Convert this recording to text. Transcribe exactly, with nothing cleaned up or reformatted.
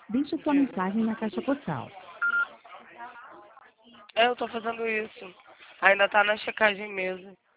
Deixe sua mensagem na caixa postal. É, eu tô fazendo isso. Ainda tá na checagem mesmo.